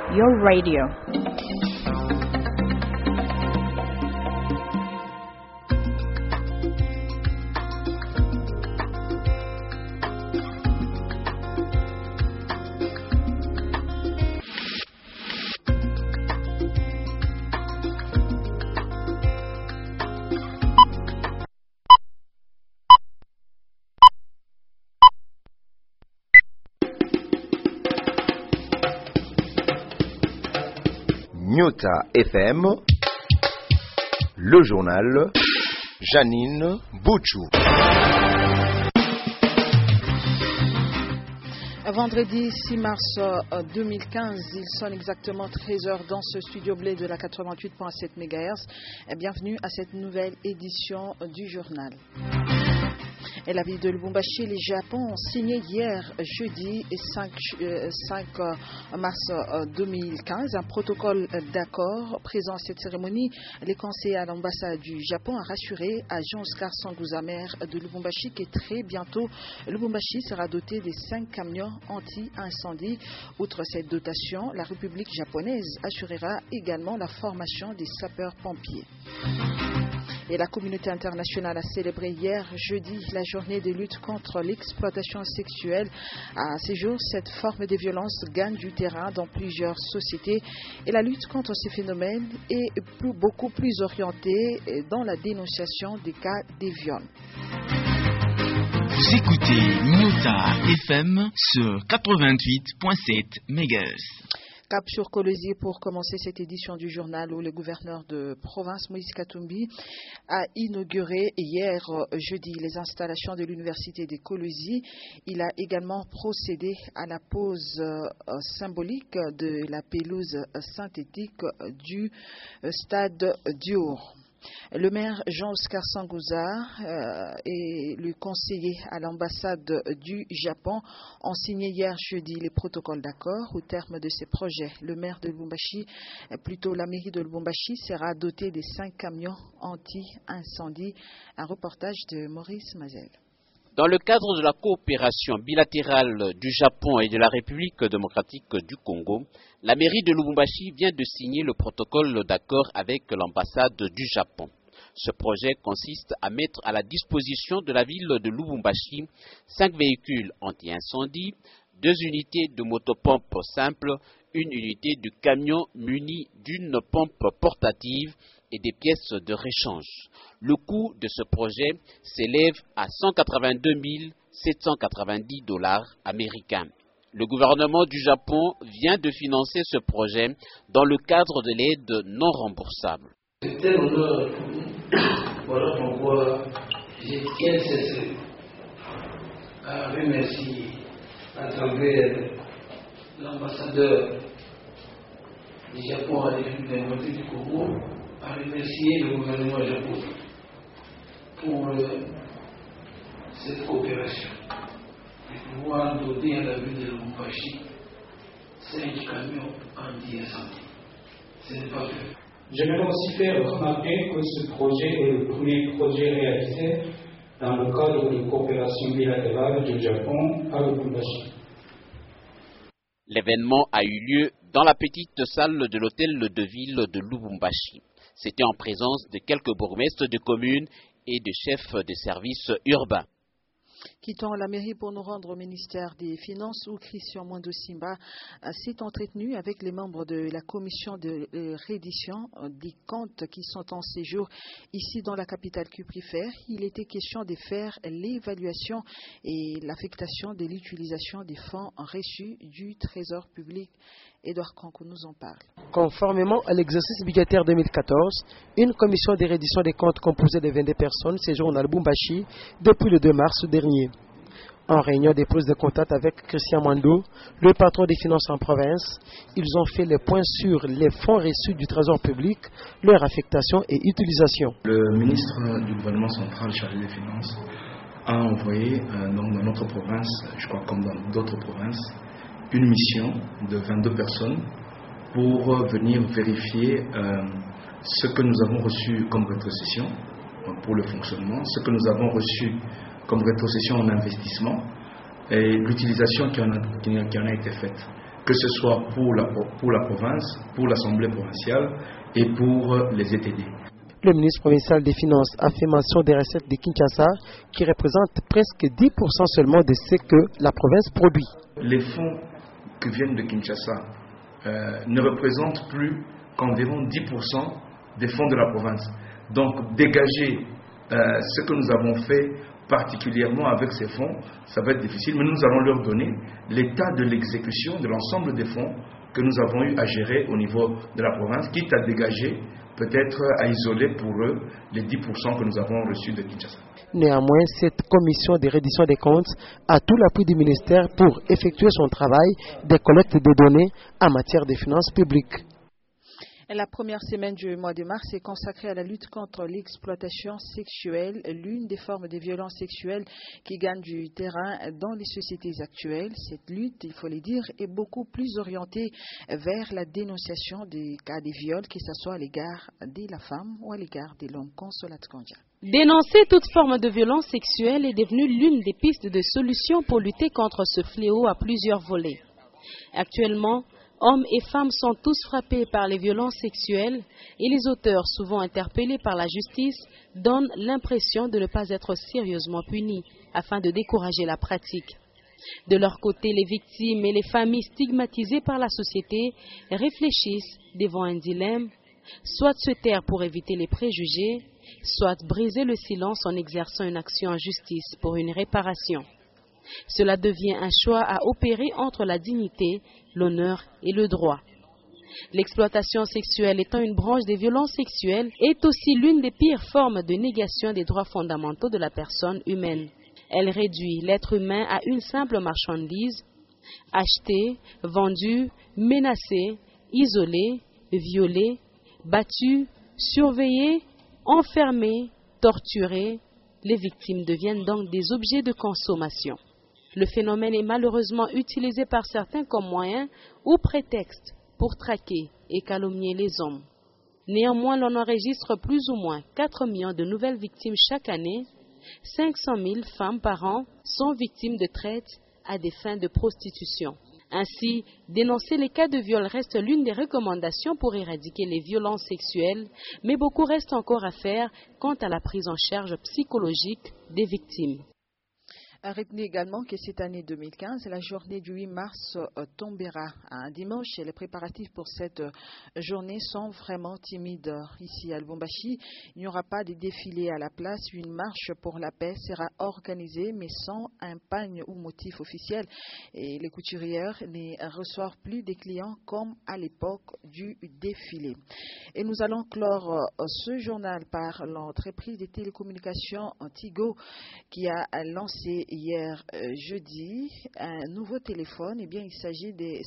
your radio. Nyota FM, le journal, Janine Bouchou. Vendredi 6 mars 2015, il sonne exactement 13h dans ce studio blé de la 88.7 MHz. Bienvenue à cette nouvelle édition du journal. Et la ville de Lubumbashi, les Japon ont signé hier, jeudi 5 mars 2015, un protocole d'accord. Présent à cette cérémonie, les conseillers à l'ambassade du Japon ont rassuré à Jean-Oscar Sangouza, maire de Lubumbashi, que très bientôt, Lubumbashi sera doté de 5 camions anti-incendie. Outre cette dotation, la République japonaise assurera également la formation des sapeurs-pompiers. Et la communauté internationale a célébré hier, jeudi, la journée de lutte contre l'exploitation sexuelle. À ce jour, cette forme de violence gagne du terrain dans plusieurs sociétés. Et la lutte contre ces phénomènes est beaucoup plus orientée dans la dénonciation des cas de viol. Vous écoutez Nyota FM sur 88.7 MHz. Cap sur Kolwezi pour commencer cette édition du journal où le gouverneur de province, Moïse Katumbi, a inauguré hier, jeudi, les installations de l'université de Kolwezi. Il a également procédé à la pose symbolique de la pelouse synthétique du stade Dior. Le maire Jean-Oscar Sangouza et le conseiller à l'ambassade du Japon ont signé hier jeudi les protocoles d'accord. Au terme de ces projets, le maire de Lubumbashi, plutôt la mairie de Lubumbashi, sera dotée de 5 camions anti-incendie. Un reportage de Maurice Mazel. Dans le cadre de la coopération bilatérale du Japon et de la République démocratique du Congo, la mairie de Lubumbashi vient de signer le protocole d'accord avec l'ambassade du Japon. Ce projet consiste à mettre à la disposition de la ville de Lubumbashi 5 véhicules anti-incendie, 2 unités de motopompe simple, une unité de camion muni d'une pompe portative et des pièces de réchange. Le coût de ce projet s'élève à 182 790 $ américains. Le gouvernement du Japon vient de financer ce projet dans le cadre de l'aide non remboursable. C'est un honneur pour nous. Voilà pourquoi je tiens à remercier à travers l'ambassadeur du Japon à la République démocratique du Congo, à remercier le gouvernement japonais pour cette coopération et pouvoir doter à la ville de Lubumbashi 5 camions anti-incendie. Ce n'est pas fait. J'aimerais aussi faire remarquer que ce projet est le premier projet réalisé dans le cadre de coopération bilatérale du Japon à Lubumbashi. L'événement a eu lieu dans la petite salle de l'hôtel de ville de Lubumbashi. C'était en présence de quelques bourgmestres de communes et de chefs de services urbains. Quittant la mairie pour nous rendre au ministère des Finances où Christian Mwando Simba s'est entretenu avec les membres de la commission de reddition des comptes qui sont en séjour ici dans la capitale cuprifère. Il était question de faire l'évaluation et l'affectation de l'utilisation des fonds reçus du Trésor public. Édouard Kankou nous en parle. Conformément à l'exercice budgétaire 2014, une commission de reddition des comptes composée de 22 personnes séjourne à Lubumbashi depuis le 2 mars dernier. En réunion des prises de contact avec Christian Mwando, le patron des finances en province, ils ont fait le point sur les fonds reçus du Trésor public, leur affectation et utilisation. Le ministre du gouvernement central chargé des finances a envoyé dans notre province, je crois comme dans d'autres provinces, une mission de 22 personnes pour venir vérifier ce que nous avons reçu comme rétrocession pour le fonctionnement, ce que nous avons reçu comme rétrocession en investissement et l'utilisation qui en a été faite. que ce soit pour la province, pour l'Assemblée provinciale et pour les ETD. Le ministre provincial des Finances a fait mention des recettes de Kinshasa qui représentent presque 10% seulement de ce que la province produit. Les fonds qui viennent de Kinshasa ne représentent plus qu'environ 10% des fonds de la province. Donc dégager ce que nous avons fait particulièrement avec ces fonds, ça va être difficile, mais nous allons leur donner l'état de l'exécution de l'ensemble des fonds que nous avons eu à gérer au niveau de la province, quitte à dégager, peut-être à isoler pour eux les 10% que nous avons reçus de Kinshasa. Néanmoins, cette commission de reddition des comptes a tout l'appui du ministère pour effectuer son travail de collecte de données en matière de finances publiques. La première semaine du mois de mars est consacrée à la lutte contre l'exploitation sexuelle, l'une des formes de violence sexuelle qui gagne du terrain dans les sociétés actuelles. Cette lutte, il faut le dire, est beaucoup plus orientée vers la dénonciation des cas de viol, que ce soit à l'égard de la femme ou à l'égard de l'homme. Consolate Kandia. Dénoncer toute forme de violence sexuelle est devenue l'une des pistes de solution pour lutter contre ce fléau à plusieurs volets. Actuellement, hommes et femmes sont tous frappés par les violences sexuelles et les auteurs, souvent interpellés par la justice, donnent l'impression de ne pas être sérieusement punis afin de décourager la pratique. De leur côté, les victimes et les familles stigmatisées par la société réfléchissent devant un dilemme, soit se taire pour éviter les préjugés, soit briser le silence en exerçant une action en justice pour une réparation. Cela devient un choix à opérer entre la dignité, l'honneur et le droit. L'exploitation sexuelle étant une branche des violences sexuelles est aussi l'une des pires formes de négation des droits fondamentaux de la personne humaine. Elle réduit l'être humain à une simple marchandise, achetée, vendue, menacée, isolée, violée, battue, surveillée, enfermée, torturée. Les victimes deviennent donc des objets de consommation. Le phénomène est malheureusement utilisé par certains comme moyen ou prétexte pour traquer et calomnier les hommes. Néanmoins, l'on enregistre plus ou moins 4 millions de nouvelles victimes chaque année. 500 000 femmes par an sont victimes de traite à des fins de prostitution. Ainsi, dénoncer les cas de viol reste l'une des recommandations pour éradiquer les violences sexuelles, mais beaucoup reste encore à faire quant à la prise en charge psychologique des victimes. Retenez également que cette année 2015, la journée du 8 mars tombera un dimanche et les préparatifs pour cette journée sont vraiment timides. Ici à Lubumbashi, il n'y aura pas de défilé à la place. Une marche pour la paix sera organisée mais sans un pagne ou motif officiel. Et les couturières ne reçoivent plus des clients comme à l'époque du défilé. Et nous allons clore ce journal par l'entreprise des télécommunications Tigo qui a lancé hier jeudi un nouveau téléphone. Eh bien, il s'agit des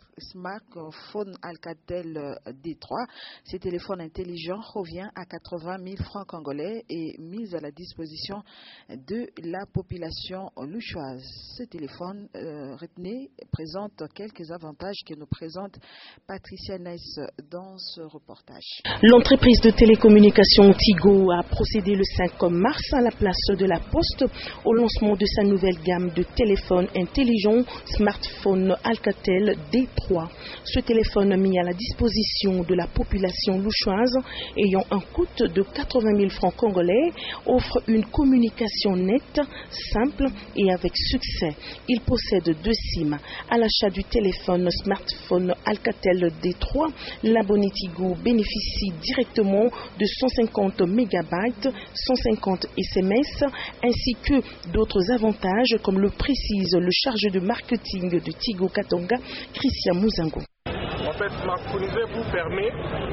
smartphones Alcatel D3. Ces téléphones intelligents revient à 80 000 francs congolais et mis à la disposition de la population louchoise. Ce téléphone, retenez, présente quelques avantages que nous présente Patricia Ness dans ce reportage. L'entreprise de télécommunications Tigo a procédé le 5 mars à la place de la Poste au lancement de sa nouvelle gamme de téléphones intelligents smartphone Alcatel D3. Ce téléphone mis à la disposition de la population louchoise ayant un coût de 80 000 francs congolais offre une communication nette, simple et avec succès. Il possède 2 SIM. À l'achat du téléphone smartphone Alcatel D3, l'abonné Tigo bénéficie directement de 150 MB, 150 SMS ainsi que d'autres avantages comme le précise le chargé de marketing de Tigo Katanga, Christian Mouzango. En fait, smartphoniser vous permet,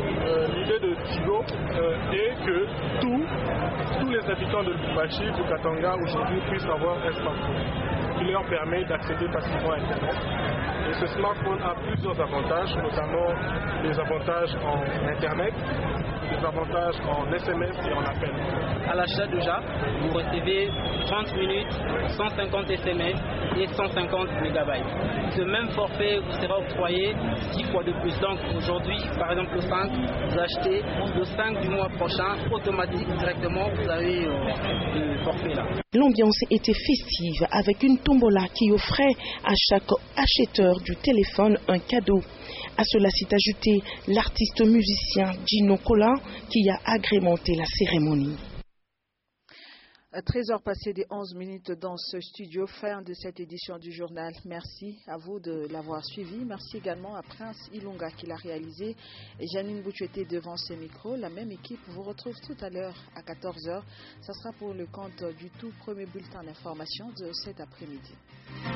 l'idée de Tigo est que tous les habitants de Lubumbashi, de Katanga aujourd'hui puissent avoir un smartphone qui leur permet d'accéder facilement à Internet. Et ce smartphone a plusieurs avantages, notamment les avantages en Internet, des avantages en SMS et en appel. À l'achat déjà, vous recevez 30 minutes, 150 SMS et 150 MB. Ce même forfait vous sera octroyé 10 fois de plus. Donc aujourd'hui, par exemple le 5, vous achetez le 5 du mois prochain, automatique, directement, vous avez le forfait là. L'ambiance était festive avec une tombola qui offrait à chaque acheteur du téléphone un cadeau. À cela s'est ajouté l'artiste musicien Gino Cola qui a agrémenté la cérémonie. 13h passées des 11 minutes dans ce studio, fin de cette édition du journal. Merci à vous de l'avoir suivi. Merci également à Prince Ilunga qui l'a réalisé. Et Janine Bouchou était devant ses micros. La même équipe vous retrouve tout à l'heure à 14h. Ça sera pour le compte du tout premier bulletin d'information de cet après-midi.